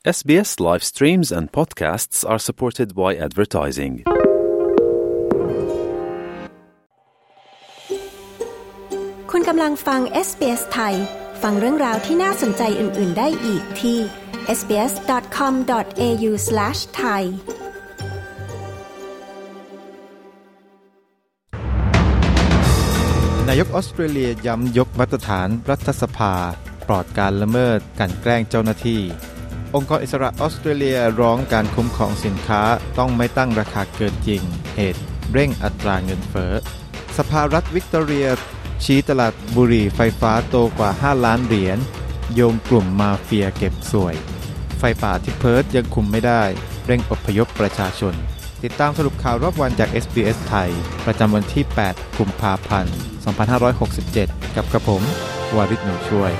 SBS live streams and podcasts are supported by advertising. คุณกำลังฟัง SBS ไทยฟังเรื่องราวที่น่าสนใจอื่นๆได้อีกที่ sbs.com.au/thai นายกออสเตรเลียย้ำยกมาตรฐานรัฐสภาปลอดการละเมิดกลั่นแกล้งเจ้าหน้าที่องค์กรอิสระออสเตรเลียร้องการคุ้มครองสินค้าต้องไม่ตั้งราคาเกินจริงเหตุเร่งอัตราเงินเฟ้อสภารัฐวิกตอเรียชี้ตลาดบุหรี่ไฟฟ้าโตกว่า5ล้านเหรียญโยงกลุ่มมาเฟียเก็บสวยไฟป่าที่เพิร์ธยังคุมไม่ได้เร่งอพยพประชาชนติดตามสรุปข่าวรอบวันจาก SBS ไทยประจำวันที่8กุมภาพันธ์2567กับกระผมวาริศ หนูช่วย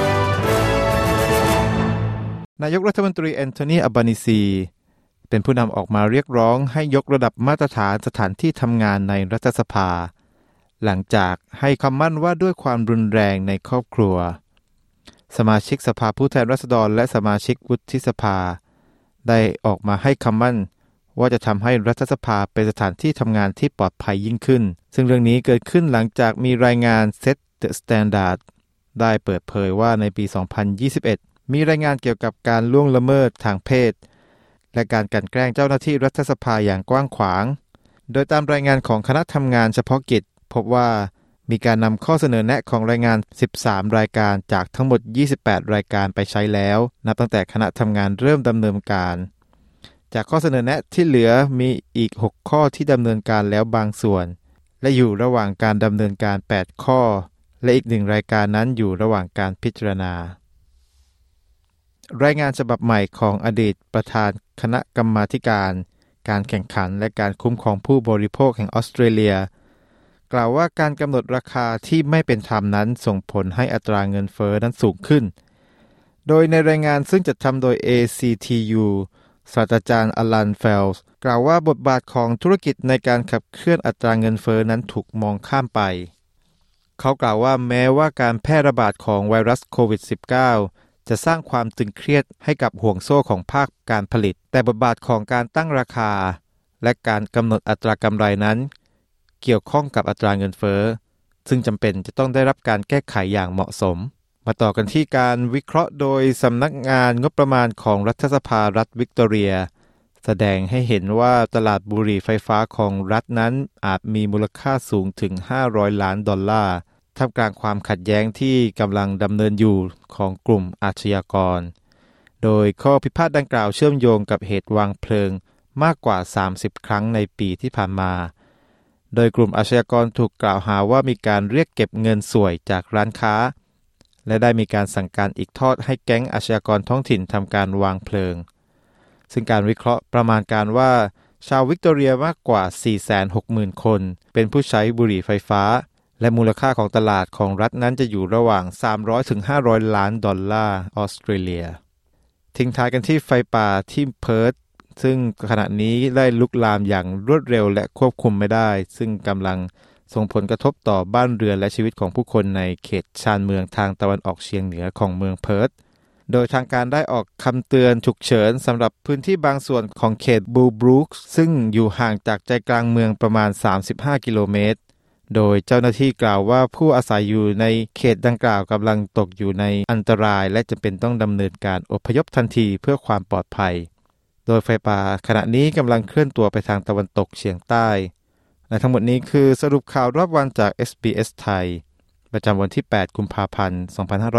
นายกรัฐมนตรีแอนโทนี อัลบานีซีเป็นผู้นำออกมาเรียกร้องให้ยกระดับมาตรฐานสถานที่ทำงานในรัฐสภาหลังจากให้คำมั่นว่าด้วยความรุนแรงในครอบครัวสมาชิกสภาผู้แทนราษฎรและสมาชิกวุฒิสภาได้ออกมาให้คำมั่นว่าจะทำให้รัฐสภาเป็นสถานที่ทำงานที่ปลอดภัยยิ่งขึ้นซึ่งเรื่องนี้เกิดขึ้นหลังจากมีรายงาน Set the Standard ได้เปิดเผยว่าในปี 2021 มีรายงานเกี่ยวกับการล่วงละเมิดทางเพศและการกลั่นแกล้งเจ้าหน้าที่รัฐสภาอย่างกว้างขวางโดยตามรายงานของคณะทำงานเฉพาะกิจพบว่ามีการนำข้อเสนอแนะของรายงาน13รายการจากทั้งหมด28รายการไปใช้แล้วนับตั้งแต่คณะทำงานเริ่มดำเนินการจากข้อเสนอแนะที่เหลือมีอีก6ข้อที่ดำเนินการแล้วบางส่วนและอยู่ระหว่างการดำเนินการ8ข้อและอีก1รายการนั้นอยู่ระหว่างการพิจารณารายงานฉบับใหม่ของอดีตประธานคณะกรรมาธิการการแข่งขันและการคุ้มครองผู้บริโภคแห่งออสเตรเลียกล่าวว่าการกำหนดราคาที่ไม่เป็นธรรมนั้นส่งผลให้อัตราเงินเฟ้อนั้นสูงขึ้นโดยในรายงานซึ่งจัดทำโดย ACTU ศาสตราจารย์อลันเฟลส์กล่าวว่าบทบาทของธุรกิจในการขับเคลื่อนอัตราเงินเฟ้อนั้นถูกมองข้ามไปเขากล่าวว่าแม้ว่าการแพร่ระบาดของไวรัสโควิด -19 จะสร้างความตึงเครียดให้กับห่วงโซ่ของภาคการผลิตแต่บทบาทของการตั้งราคาและการกำหนดอัตรากำไรนั้นเกี่ยวข้องกับอัตราเงินเฟ้อซึ่งจำเป็นจะต้องได้รับการแก้ไขอย่างเหมาะสมมาต่อกันที่การวิเคราะห์โดยสำนักงานงบประมาณของรัฐสภารัฐวิกตอเรียแสดงให้เห็นว่าตลาดบุหรี่ไฟฟ้าของรัฐนั้นอาจมีมูลค่าสูงถึง$500 ล้านท่ามกลางความขัดแย้งที่กำลังดำเนินอยู่ของกลุ่มอาชญากรโดยข้อพิพาทดังกล่าวเชื่อมโยงกับเหตุวางเพลิงมากกว่า30ครั้งในปีที่ผ่านมาโดยกลุ่มอาชญากรถูกกล่าวหาว่ามีการเรียกเก็บเงินสวยจากร้านค้าและได้มีการสั่งการอีกทอดให้แก๊งอาชญากรท้องถิ่นทำการวางเพลิงซึ่งการวิเคราะห์ประมาณการว่าชาววิกตอเรียมากกว่า 460,000 คนเป็นผู้ใช้บุหรี่ไฟฟ้าและมูลค่าของตลาดของรัฐนั้นจะอยู่ระหว่าง$300-500 ล้านออสเตรเลียทิ้งท้ายกันที่ไฟป่าที่เพิร์ธซึ่งขณะนี้ได้ลุกลามอย่างรวดเร็วและควบคุมไม่ได้ซึ่งกำลังส่งผลกระทบต่อบ้านเรือนและชีวิตของผู้คนในเขตชานเมืองทางตะวันออกเฉียงเหนือของเมืองเพิร์ธโดยทางการได้ออกคำเตือนฉุกเฉินสำหรับพื้นที่บางส่วนของเขตบูบรูคซึ่งอยู่ห่างจากใจกลางเมืองประมาณ35กิโลเมตรโดยเจ้าหน้าที่กล่าวว่าผู้อาศัยอยู่ในเขตดังกล่าวกำลังตกอยู่ในอันตรายและจำเป็นต้องดำเนินการอพยพทันทีเพื่อความปลอดภัยโดยไฟป่าขณะนี้กำลังเคลื่อนตัวไปทางตะวันตกเฉียงใต้และทั้งหมดนี้คือสรุปข่าวรอบวันจาก SBS ไทยประจำวันที่8กุมภาพันธ์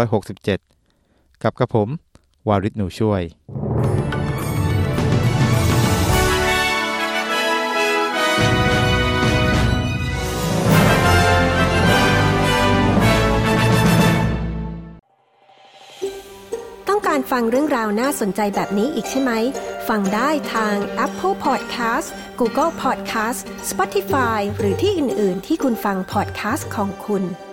2567กับกระผมวาริศ หนูช่วยต้องการฟังเรื่องราวน่าสนใจแบบนี้อีกใช่ไหมฟังได้ทาง Apple Podcast Google Podcast Spotify หรือที่อื่นๆที่คุณฟัง podcast ของคุณ